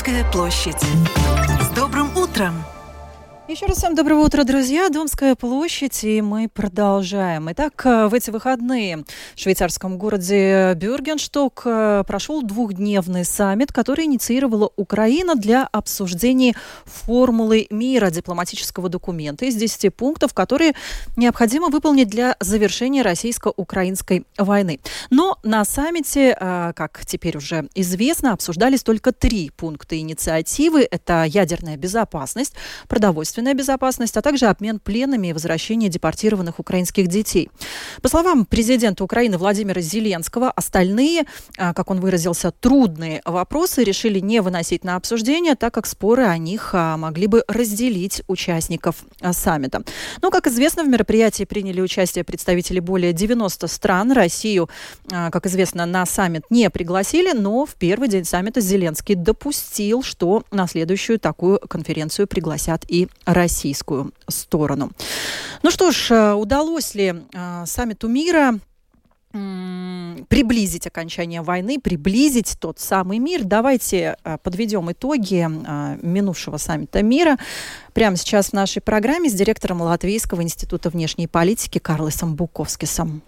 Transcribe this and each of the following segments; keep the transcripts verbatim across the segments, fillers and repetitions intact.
Домская площадь. С добрым утром! Еще раз всем доброго утра, друзья. Домская площадь, и мы продолжаем. Итак, в эти выходные в швейцарском городе Бюргеншток прошел двухдневный саммит, который инициировала Украина для обсуждения формулы мира, дипломатического документа из десяти пунктов, которые необходимо выполнить для завершения российско-украинской войны. Но на саммите, как теперь уже известно, обсуждались только три пункта инициативы. Это ядерная безопасность, продовольственная безопасность, а также обмен пленными и возвращение депортированных украинских детей. По словам президента Украины Владимира Зеленского, остальные, как он выразился, трудные вопросы решили не выносить на обсуждение, так как споры о них могли бы разделить участников саммита. Но, как известно, в мероприятии приняли участие представители более девяноста стран. Россию, как известно, на саммит не пригласили, но в первый день саммита Зеленский допустил, что на следующую такую конференцию пригласят и российскую сторону. Ну что ж, удалось ли э, саммиту мира м- приблизить окончание войны, приблизить тот самый мир? Давайте э, подведем итоги э, минувшего саммита мира. Прямо сейчас в нашей программе с директором Латвийского института внешней политики Карлисом Буковскисом.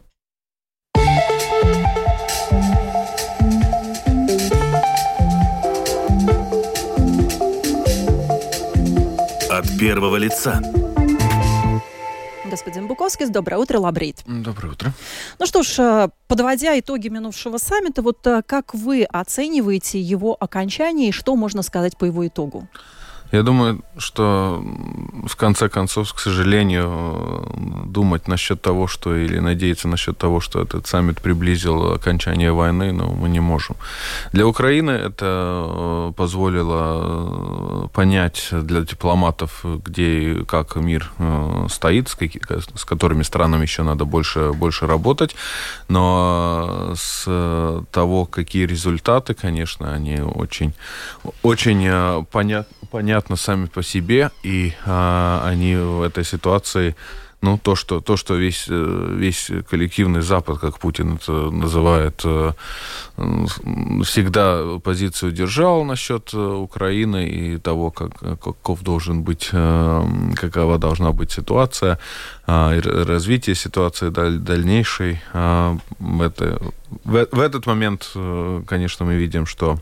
От первого лица. Господин Буковскис, доброе утро, лабрит. Доброе утро. Ну что ж, подводя итоги минувшего саммита, вот как вы оцениваете его окончание и что можно сказать по его итогу? Я думаю, что в конце концов, к сожалению, думать насчет того, что или надеяться насчет того, что этот саммит приблизил окончание войны, ну, мы не можем. Для Украины это позволило понять для дипломатов, где и как мир стоит, с, какими, с которыми странами еще надо больше, больше работать. Но с того, какие результаты, конечно, они очень, очень понятны. понятно сами по себе, и а, они в этой ситуации, ну, то, что, то, что весь, весь коллективный Запад, как Путин это называет, всегда позицию держал насчет Украины и того, как, каков должен быть, какова должна быть ситуация, развитие ситуации дальнейшей. Это, в, в этот момент, конечно, мы видим, что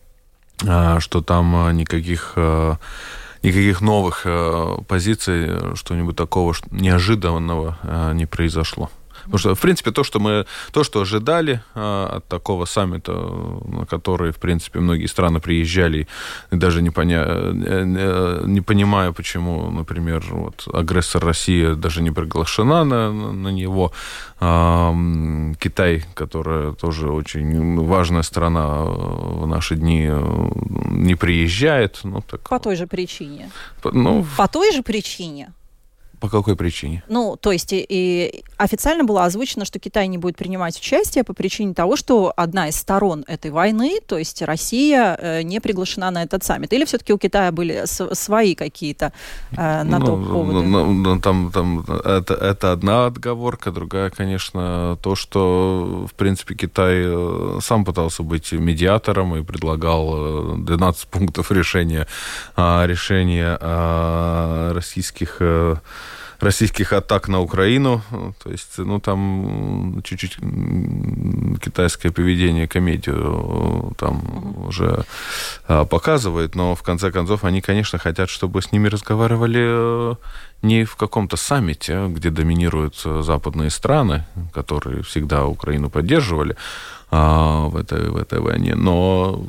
что там никаких, никаких новых позиций, что-нибудь такого неожиданного не произошло. Потому что, в принципе, то, что мы, то, что ожидали от такого саммита, на который, в принципе, многие страны приезжали, и даже не, поня... не понимая, почему, например, вот, агрессор Россия даже не приглашена на, на него, а, Китай, которая тоже очень важная страна в наши дни, не приезжает. Ну, так... По той же причине. По, ну... По той же причине. По какой причине? Ну, то есть и, и официально было озвучено, что Китай не будет принимать участие по причине того, что одна из сторон этой войны, то есть Россия, э, не приглашена на этот саммит. Или все-таки у Китая были с- свои какие-то э, на то ну, поводы? Ну, ну, там, там, это, это одна отговорка. Другая, конечно, то, что, в принципе, Китай сам пытался быть медиатором и предлагал двенадцать пунктов решения, решения российских... российских атак на Украину, то есть, ну, там чуть-чуть китайское поведение, комедию там uh-huh. уже показывает, но в конце концов они, конечно, хотят, чтобы с ними разговаривали не в каком-то саммите, где доминируют западные страны, которые всегда Украину поддерживали а, в этой, в этой войне, но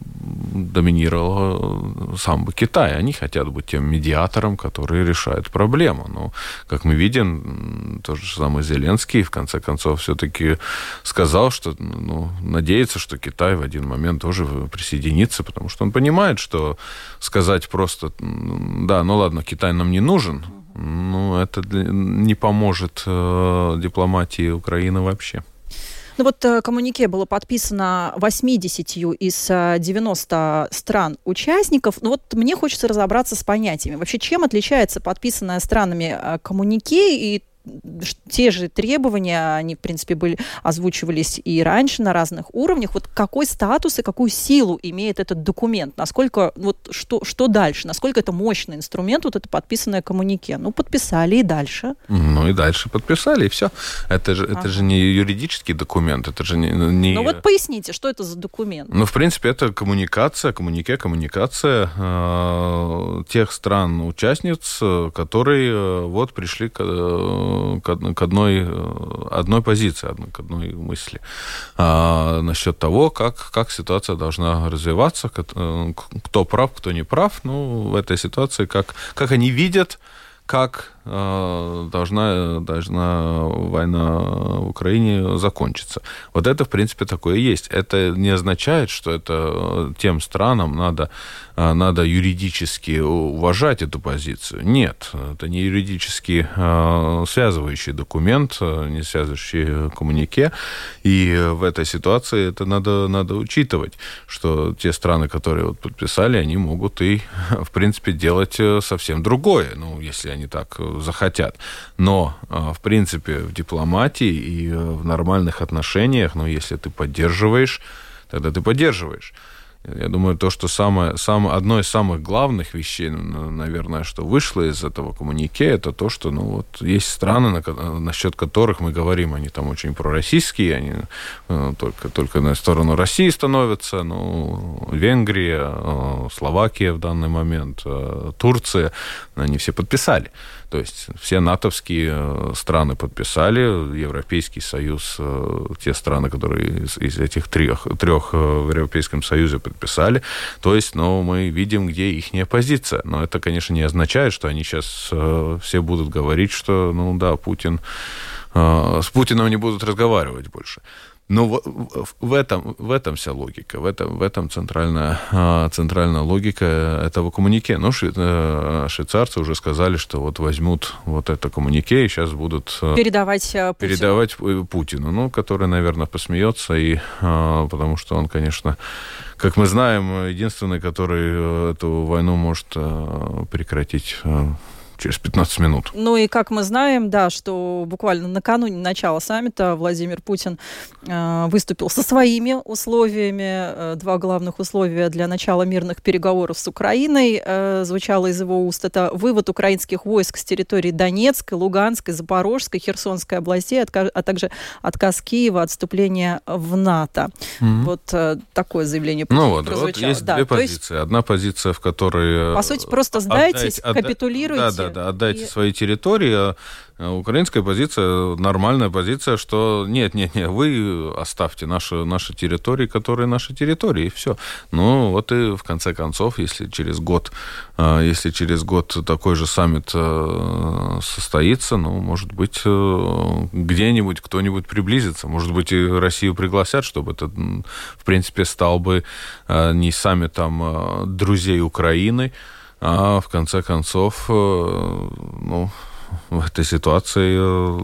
доминировал сам бы Китай. Они хотят быть тем медиатором, который решает проблему. Но, как мы видим, тот же самый Зеленский в конце концов все-таки сказал, что ну, надеется, что Китай в один момент тоже присоединится, потому что он понимает, что сказать просто, да, ну ладно, Китай нам не нужен, ну, это не поможет э, дипломатии Украины вообще. Ну вот коммюнике было подписано восьмидесятью из девяноста стран-участников. Ну вот мне хочется разобраться с понятиями. Вообще, чем отличается подписанное странами коммюнике и те же требования, они, в принципе, были, озвучивались и раньше на разных уровнях. Вот какой статус и какую силу имеет этот документ? Насколько, вот что, что дальше? Насколько это мощный инструмент, вот это подписанное коммюнике? Ну, подписали и дальше. Ну, и дальше подписали, и все. Это же, ага. это же не юридический документ, это же не... не... Ну, вот поясните, что это за документ? Ну, в принципе, это коммуникация, коммунике, коммуникация э, тех стран-участниц, которые вот пришли к, к одной, одной позиции, к одной мысли а, насчет того, как, как ситуация должна развиваться, кто прав, кто не прав. Ну, в этой ситуации, как, как они видят, как э, должна, должна война в Украине закончиться. Вот это, в принципе, такое и есть. Это не означает, что это тем странам надо, надо юридически уважать эту позицию. Нет, это не юридически э, связывающий документ, не связывающий коммюнике. И в этой ситуации это надо, надо учитывать, что те страны, которые вот подписали, они могут и, в принципе, делать совсем другое, ну, если они так захотят. Но, в принципе, в дипломатии и в нормальных отношениях, ну, если ты поддерживаешь, тогда ты поддерживаешь. Я думаю, то, что самое, самое, одно из самых главных вещей, наверное, что вышло из этого коммюнике, это то, что ну, вот, есть страны, на, насчет которых мы говорим, они там очень пророссийские, они э, только, только на сторону России становятся, ну, Венгрия, э, Словакия в данный момент, э, Турция, они все подписали. То есть все натовские страны подписали, Европейский Союз, те страны, которые из, из этих трех, трех в Европейском Союзе подписали. То есть, ну, мы видим, где ихняя позиция. Но это, конечно, не означает, что они сейчас все будут говорить, что, ну да, Путин, с Путиным не будут разговаривать больше. Но в, в, этом, в этом вся логика, в этом, в этом центральная, центральная логика этого коммюнике. Ну, швейцарцы уже сказали, что вот возьмут вот это коммюнике и сейчас будут передавать Путину, передавать Путину, ну, который, наверное, посмеется, и, потому что он, конечно, как мы знаем, единственный, который эту войну может прекратить через пятнадцать минут. Ну и как мы знаем, да, что буквально накануне начала саммита Владимир Путин э, выступил со своими условиями. Э, два главных условия для начала мирных переговоров с Украиной э, звучало из его уст. Это вывод украинских войск с территории Донецкой, Луганской, Запорожской, Херсонской областей, а также отказ Киева, отступление в НАТО. Mm-hmm. Вот э, такое заявление Путина ну вот, прозвучало. Вот есть да, две позиции. Есть, одна позиция, в которой... По сути, просто сдайтесь, отдать, капитулируйте. Да, да. Да, отдайте и... свои территории. А украинская позиция, нормальная позиция, что нет, нет, нет, вы оставьте наши, наши территории, которые наши территории, и все. Ну, вот и в конце концов, если через год, если через год такой же саммит состоится, ну, может быть, где-нибудь кто-нибудь приблизится. Может быть, и Россию пригласят, чтобы это, в принципе, стал бы не саммитом друзей Украины, а в конце концов, ну, в этой ситуации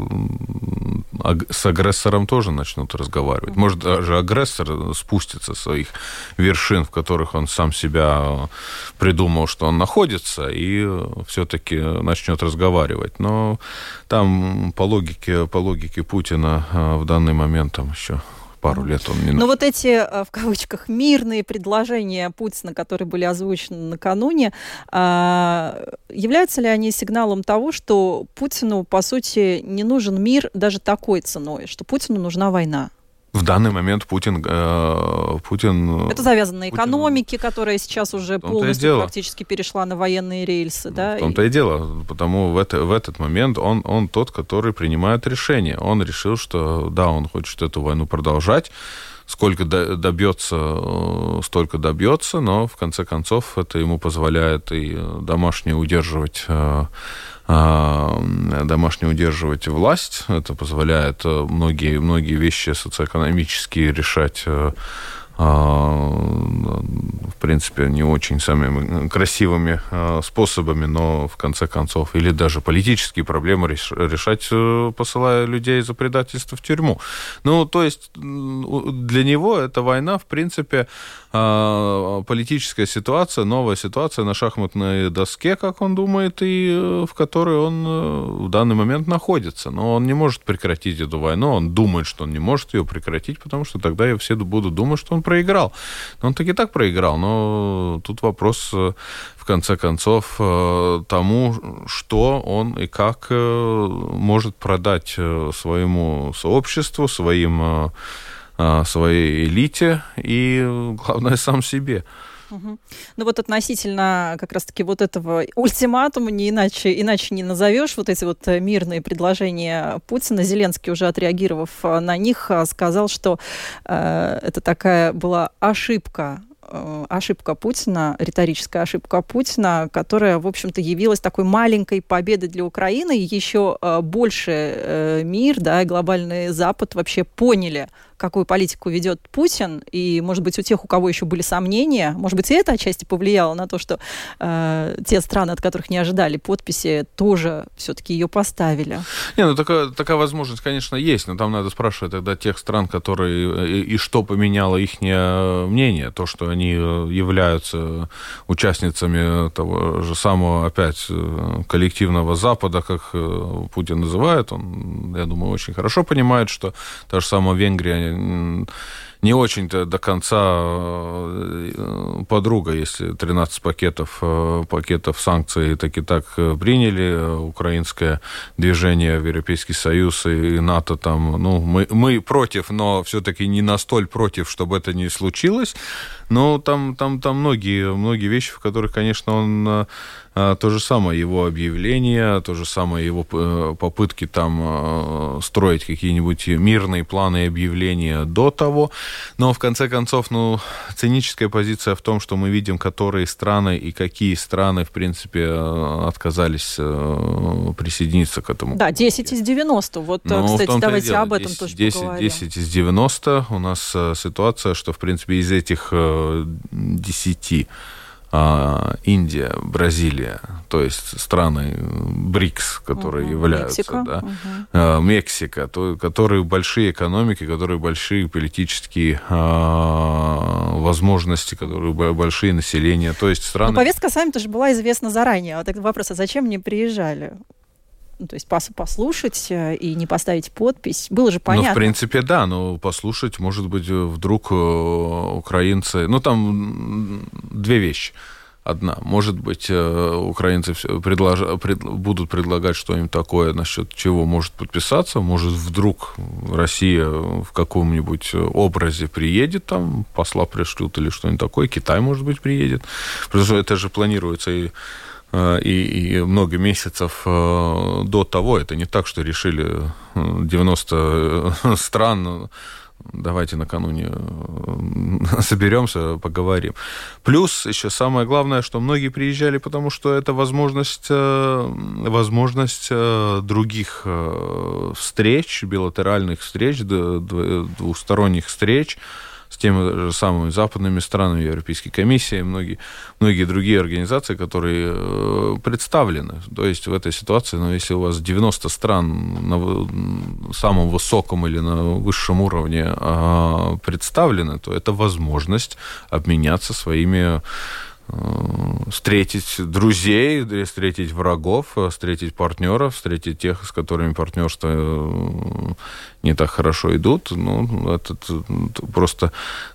с агрессором тоже начнут разговаривать. Может, даже агрессор спустится с своих вершин, в которых он сам себя придумал, что он находится, и все-таки начнет разговаривать. Но там по логике, по логике Путина в данный момент там еще... пару лет он не... Но вот эти, в кавычках, мирные предложения Путина, которые были озвучены накануне, являются ли они сигналом того, что Путину, по сути, не нужен мир даже такой ценой, что Путину нужна война? В данный момент Путин... Э, Путин это завязано на экономике, Путин, которая сейчас уже полностью практически перешла на военные рельсы. Да? В том-то и дело. Потому в, это, в этот момент он, он тот, который принимает решение. Он решил, что да, он хочет эту войну продолжать. Сколько добьется, столько добьется, но в конце концов это ему позволяет и домашнее удерживать... домашне удерживать власть. Это позволяет многие, многие вещи социоэкономические решать, в принципе, не очень самыми красивыми способами, но, в конце концов, или даже политические проблемы решать, посылая людей за предательство в тюрьму. Ну, то есть, для него эта война, в принципе, политическая ситуация, новая ситуация на шахматной доске, как он думает, и в которой он в данный момент находится. Но он не может прекратить эту войну, он думает, что он не может ее прекратить, потому что тогда все будут думать, что он проиграл. Но он таки так проиграл, но тут вопрос, в конце концов, тому, что он и как может продать своему сообществу, своим своей элите и, главное, сам себе. Угу. Ну вот относительно как раз-таки вот этого ультиматума, не иначе, иначе не назовешь, вот эти вот мирные предложения Путина, Зеленский, уже отреагировав на них, сказал, что э, это такая была ошибка, ошибка Путина, риторическая ошибка Путина, которая, в общем-то, явилась такой маленькой победой для Украины. И еще больше мир, да, и глобальный Запад вообще поняли, какую политику ведет Путин, и, может быть, у тех, у кого еще были сомнения, может быть, и это отчасти повлияло на то, что э, те страны, от которых не ожидали подписи, тоже все-таки ее поставили. Не, ну такая, такая возможность, конечно, есть, но там надо спрашивать тогда тех стран, которые, и, и что поменяло их мнение, то, что они являются участницами того же самого, опять, коллективного Запада, как Путин называет, он, я думаю, очень хорошо понимает, что та же самая Венгрия не очень-то до конца подруга, если тринадцать пакетов, пакетов санкций так и так приняли, украинское движение в Европейский Союз и НАТО там, ну, мы, мы против, но все-таки не настолько против, чтобы это не случилось, но там, там, там многие, многие вещи, в которых, конечно, он... То же самое его объявление, то же самое его попытки там строить какие-нибудь мирные планы и объявления до того. Но, в конце концов, ну, циническая позиция в том, что мы видим, которые страны и какие страны, в принципе, отказались присоединиться к этому. Да, десять из девяноста. Вот, ну, кстати, давайте об этом десять, тоже десять, поговорим. десять из девяноста у нас ситуация, что, в принципе, из этих десяти Индия, Бразилия, то есть страны БРИКС, которые uh-huh. являются, Мексика, да, uh-huh. Мексика, то, которые большие экономики, которые большие политические а, возможности, которые большие населения, то есть страны... Но повестка саммита же была известна заранее. Вот этот вопрос, а зачем не приезжали? Ну, то есть послушать и не поставить подпись. Было же понятно. Ну, в принципе, да. Но послушать, может быть, вдруг украинцы... Ну, там две вещи. Одна. Может быть, украинцы предлож... пред... будут предлагать что-нибудь такое, насчет чего может подписаться. Может, вдруг Россия в каком-нибудь образе приедет, там, посла пришлют или что-нибудь такое. Китай, может быть, приедет. Потому что это же планируется и И, и много месяцев до того. Это не так, что решили девяносто стран, давайте накануне соберемся, поговорим. Плюс еще самое главное, что многие приезжали, потому что это возможность, возможность других встреч, билатеральных встреч, двусторонних встреч с теми же самыми западными странами, Европейской комиссией, многие, многие другие организации, которые представлены. То есть в этой ситуации, ну, если у вас девяносто стран на самом высоком или на высшем уровне представлены, то это возможность обменяться своими, встретить друзей, встретить врагов, встретить партнеров, встретить тех, с которыми партнерства не так хорошо идут. Ну, это просто...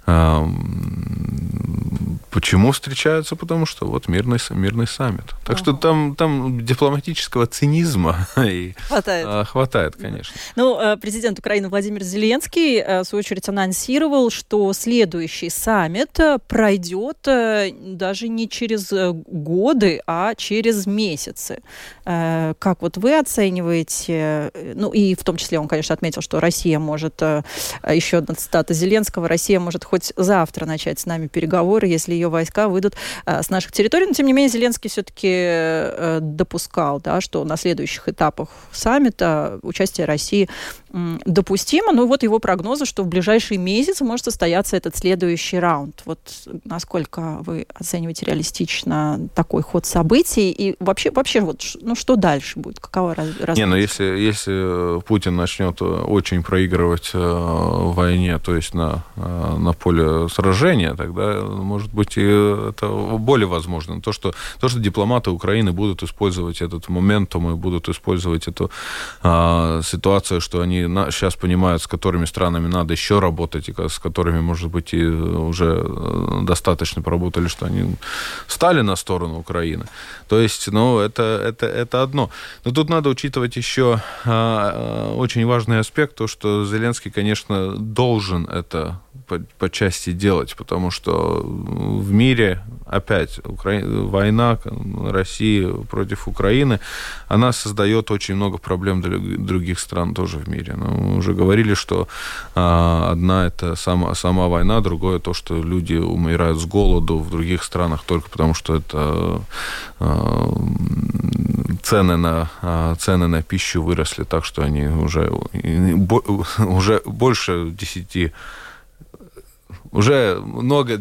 Почему встречаются? Потому что вот мирный, мирный саммит. Так ага. что там, там дипломатического цинизма хватает. Хватает, конечно. Ну, президент Украины Владимир Зеленский, в свою очередь, анонсировал, что следующий саммит пройдет даже даже не через годы, а через месяцы. Как вот вы оцениваете, ну и в том числе он, конечно, отметил, что Россия может, еще одна цитата Зеленского, Россия может хоть завтра начать с нами переговоры, если ее войска выйдут с наших территорий, но тем не менее Зеленский все-таки допускал, да, что на следующих этапах саммита участие России допустимо. Ну вот его прогнозы, что в ближайшие месяцы может состояться этот следующий раунд. Вот насколько вы оцениваете реалистично такой ход событий? И вообще, вообще вот, ну что дальше будет? Какова развитие? Не, ну если, если Путин начнет очень проигрывать в войне, то есть на, на поле сражения, тогда, может быть, и это более возможно. То, что, то, что дипломаты Украины будут использовать этот моментум и будут использовать эту а, ситуацию, что они сейчас понимают, с которыми странами надо еще работать, и с которыми, может быть, и уже достаточно поработали, что они стали на сторону Украины. То есть, ну, это, это, это одно. Но тут надо учитывать еще а, очень важный аспект, то, что Зеленский, конечно, должен это по, по части делать, потому что в мире опять Укра... война России против Украины, она создает очень много проблем для других стран тоже в мире. Но мы уже говорили, что а, одна это сама, сама война, другое то, что люди умирают с голоду в других странах только потому, что это а, цены на, а, цены на пищу выросли так, что они уже, уже больше десяти уже много...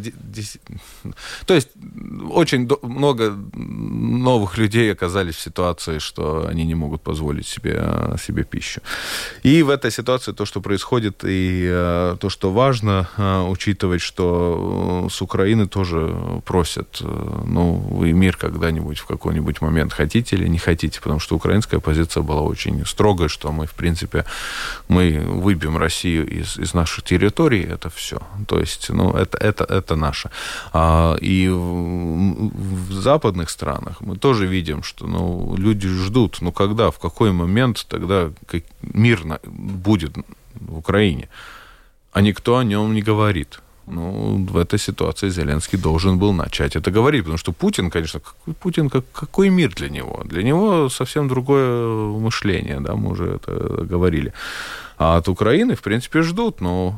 То есть очень много новых людей оказались в ситуации, что они не могут позволить себе, себе пищу. И в этой ситуации то, что происходит, и то, что важно учитывать, что с Украины тоже просят, ну, вы мир когда-нибудь в какой-нибудь момент хотите или не хотите, потому что украинская позиция была очень строгой, что мы, в принципе, мы выбьем Россию из, из наших территорий, это все. То есть ну, это, это, это наше. А, и в, в западных странах мы тоже видим, что ну, люди ждут, ну когда, в какой момент тогда мир будет в Украине, а никто о нем не говорит. Ну, в этой ситуации Зеленский должен был начать это говорить, потому что Путин, конечно, какой Путин, как, какой мир для него? Для него совсем другое мышление, да, мы уже это говорили. А от Украины, в принципе, ждут, но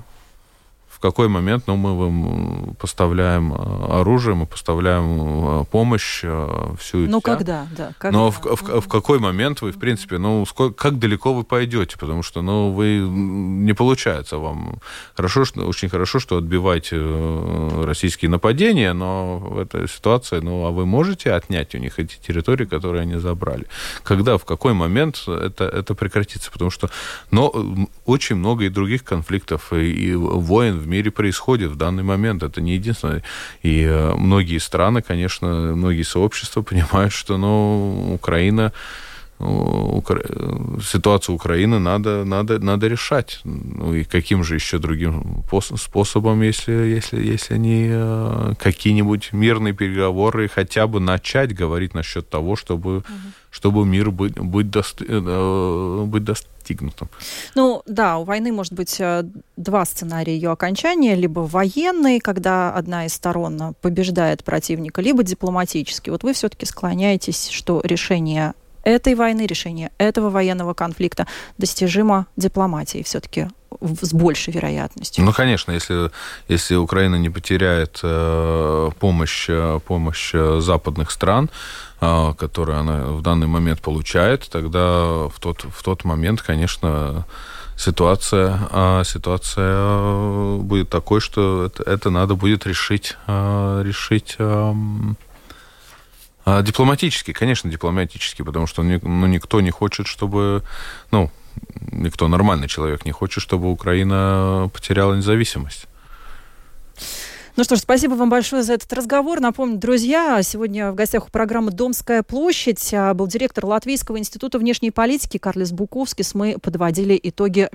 в какой момент, ну, мы вам поставляем оружие, мы поставляем помощь, всю Ну, вся. когда, да. Когда? Но в, в, в какой момент вы, в принципе, ну, сколько, как далеко вы пойдете, потому что, ну, вы, не получается вам. Хорошо, что, очень хорошо, что отбиваете российские нападения, но в этой ситуации, ну, а вы можете отнять у них эти территории, которые они забрали? Когда, в какой момент это, это прекратится? Потому что, но очень много и других конфликтов, и, и войн в мире происходит в данный момент. Это не единственное. И многие страны, конечно, многие сообщества понимают, что, ну, Украина, Укра... ситуацию Украины надо, надо, надо решать. Ну, и каким же еще другим способом, если, если, если не какие-нибудь мирные переговоры, хотя бы начать говорить насчет того, чтобы, угу. чтобы мир быть, быть, дост... быть достигнутым. Ну, да, у войны может быть два сценария ее окончания. Либо военный, когда одна из сторон побеждает противника, либо дипломатический. Вот вы все-таки склоняетесь, что решение этой войны, решение этого военного конфликта достижимо дипломатией все-таки с большей вероятностью. Ну, конечно, если, если Украина не потеряет э, помощь, помощь западных стран, э, которую она в данный момент получает, тогда в тот, в тот момент, конечно, ситуация, э, ситуация будет такой, что это, это надо будет решить, э, решить э, дипломатически, конечно, дипломатически, потому что ну, никто не хочет, чтобы... Ну, никто нормальный человек не хочет, чтобы Украина потеряла независимость. Ну что ж, спасибо вам большое за этот разговор. Напомню, друзья, сегодня в гостях у программы «Домская площадь» был директор Латвийского института внешней политики Карлис Буковскис. Мы подводили итоги